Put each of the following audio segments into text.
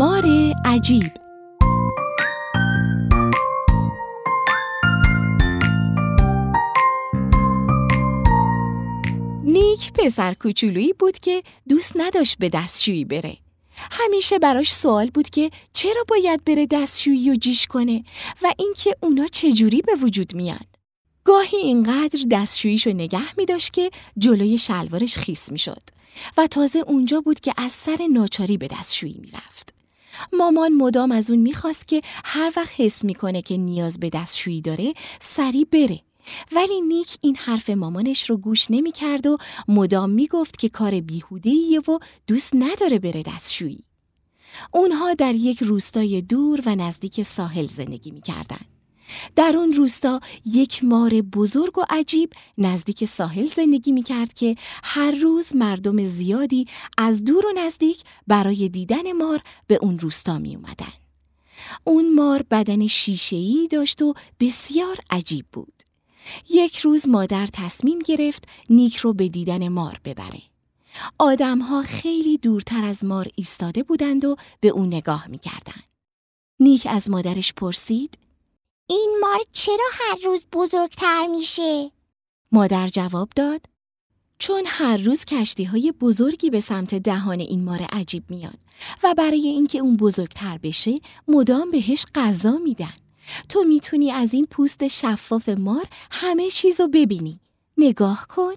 مار عجیب. نیک پسر کوچولویی بود که دوست نداشت به دستشویی بره. همیشه براش سوال بود که چرا باید بره دستشویی و جیش کنه و اینکه اونا چجوری به وجود میان. گاهی اینقدر دستشوییشو نگه می‌داشت که جلوی شلوارش خیس میشد و تازه اونجا بود که از سر ناچاری به دستشویی میرفت. مامان مدام از اون میخواست که هر وقت حس میکنه که نیاز به دستشویی داره سریع بره، ولی نیک این حرف مامانش رو گوش نمیکرد و مدام میگفت که کار بیهوده‌ایه و دوست نداره بره دستشویی. اونها در یک روستای دور و نزدیک ساحل زندگی میکردن. در اون روستا یک مار بزرگ و عجیب نزدیک ساحل زندگی میکرد که هر روز مردم زیادی از دور و نزدیک برای دیدن مار به اون روستا می اومدن. اون مار بدن شیشه‌ای داشت و بسیار عجیب بود. یک روز مادر تصمیم گرفت نیک رو به دیدن مار ببره. آدم‌ها خیلی دورتر از مار ایستاده بودند و به اون نگاه میکردن. نیک از مادرش پرسید: این مار چرا هر روز بزرگتر میشه؟ مادر جواب داد: چون هر روز کشتی‌های بزرگی به سمت دهان این مار عجیب میان و برای اینکه اون بزرگتر بشه مدام بهش غذا میدن. تو میتونی از این پوست شفاف مار همه چیزو ببینی. نگاه کن.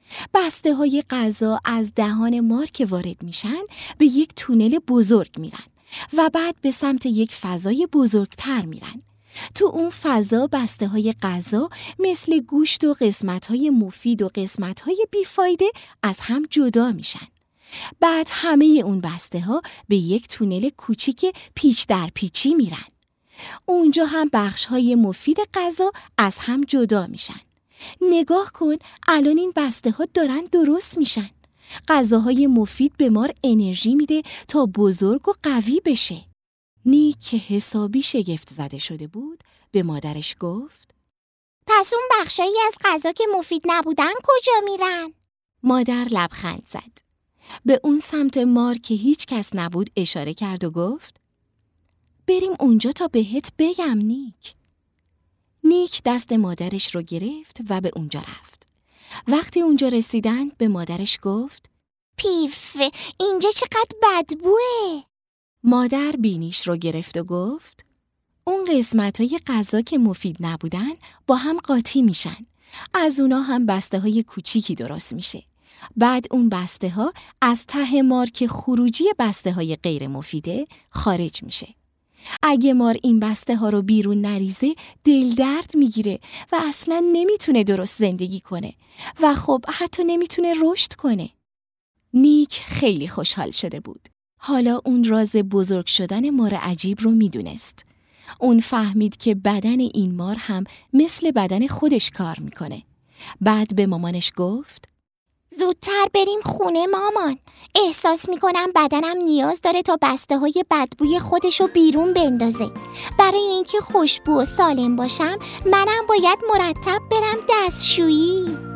بسته‌های غذا از دهان مار که وارد میشن به یک تونل بزرگ میرن و بعد به سمت یک فضای بزرگتر میرن. تو اون فضا بسته‌های غذا مثل گوشت و قسمت‌های مفید و قسمت‌های بیفایده از هم جدا میشن. بعد همه اون بسته‌ها به یک تونل کوچیک پیچ در پیچی میرن. اونجا هم بخش‌های مفید غذا از هم جدا میشن. نگاه کن، الان این بسته‌ها دارن درست میشن. غذاهای مفید به مار انرژی میده تا بزرگ و قوی بشه. نیک که حسابی شگفت زده شده بود به مادرش گفت: پس اون بخشایی از غذا که مفید نبودن کجا میرن؟ مادر لبخند زد. به اون سمت مار که هیچ کس نبود اشاره کرد و گفت: بریم اونجا تا بهت بگم نیک. نیک دست مادرش رو گرفت و به اونجا رفت. وقتی اونجا رسیدن به مادرش گفت: پیف، اینجا چقدر بدبوه. مادر بینیش رو گرفت و گفت: اون قسمت‌های غذا که مفید نبودن با هم قاطی میشن. از اونا هم بسته‌های کوچیکی درست میشه. بعد اون بسته‌ها از ته مار که خروجی بسته‌های غیر مفیده خارج میشه. اگه مار این بسته‌ها رو بیرون نریزه دل درد میگیره و اصلاً نمیتونه درست زندگی کنه و خب حتی نمیتونه رشد کنه. نیک خیلی خوشحال شده بود. حالا اون راز بزرگ شدن مار عجیب رو میدونست. اون فهمید که بدن این مار هم مثل بدن خودش کار میکنه. بعد به مامانش گفت: زودتر بریم خونه مامان. احساس میکنم بدنم نیاز داره تا بسته های بدبوی خودشو بیرون بندازه. برای اینکه خوشبو و سالم باشم منم باید مرتب برم دستشویی.